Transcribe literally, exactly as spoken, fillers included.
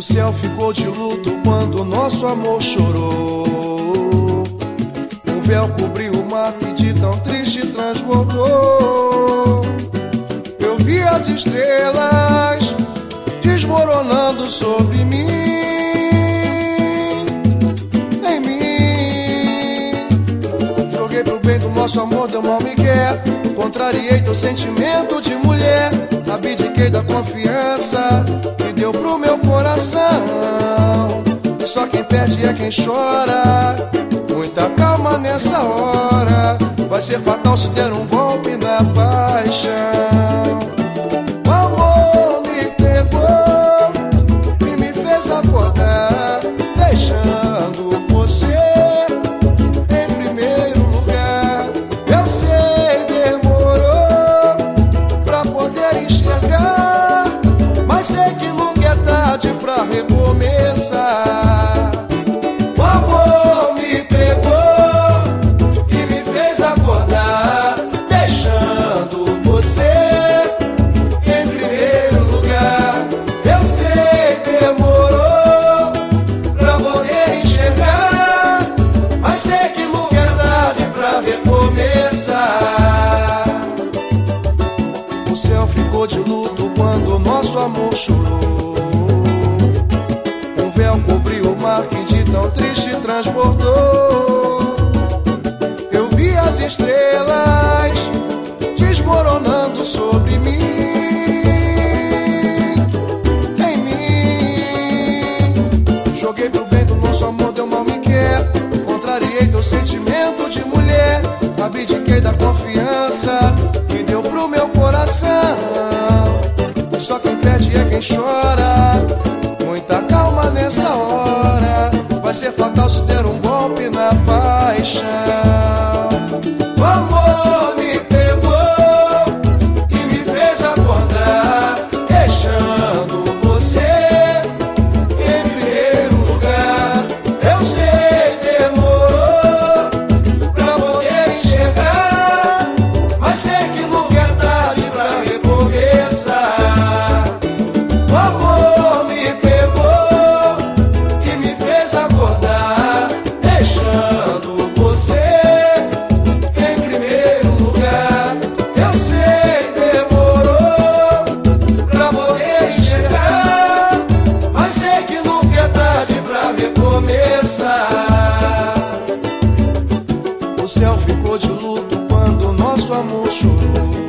céu ficou de luto quando nosso amor chorou. Um véu cobriu o mar que de tão triste transbordou. Eu vi as estrelas desmoronando sobre mim, em mim. Joguei pro bem do nosso amor, deu mal migué. Contrariei teu sentimento de mulher. Abdiquei da confiança que deu pro meu coração. E só quem perde é quem chora. Muita calma nessa hora. Vai ser fatal se der um golpe na paixão. O amor me pegou e me fez acordar, deixando você em primeiro lugar. Eu sei, demorou pra poder enxergar, mas sei que nunca é tarde pra recomeçar. O amor me pegou e me fez acordar, deixando você em primeiro lugar. Eu sei, demorou pra poder enxergar, mas sei que nunca é tarde pra recomeçar. O céu ficou de luto quando nosso amor chorou. Um véu cobriu o mar que de tão triste transbordou. Eu vi as estrelas desmoronando sobre mim, em mim. Joguei pro bem do nosso amor, deu mal me quer. Contrariei teu sentimento de mulher. Abdiquei da confiança que deu pro meu coração. E só quem perde é quem chora. Muita calma nessa hora. Vai ser fatal se der um golpe na paixão. O amor me pegou e me fez acordar, deixando você em primeiro lugar. Eu sei, demorou pra poder enxergar, mas sei que nunca é tarde pra recomeçar. O amor me pegou e me fez acordar, deixando você em primeiro lugar. Eu sei, demorou pra poder enxergar, mas sei que nunca é tarde pra recomeçar. O céu ficou de luto quando nosso amor chorou.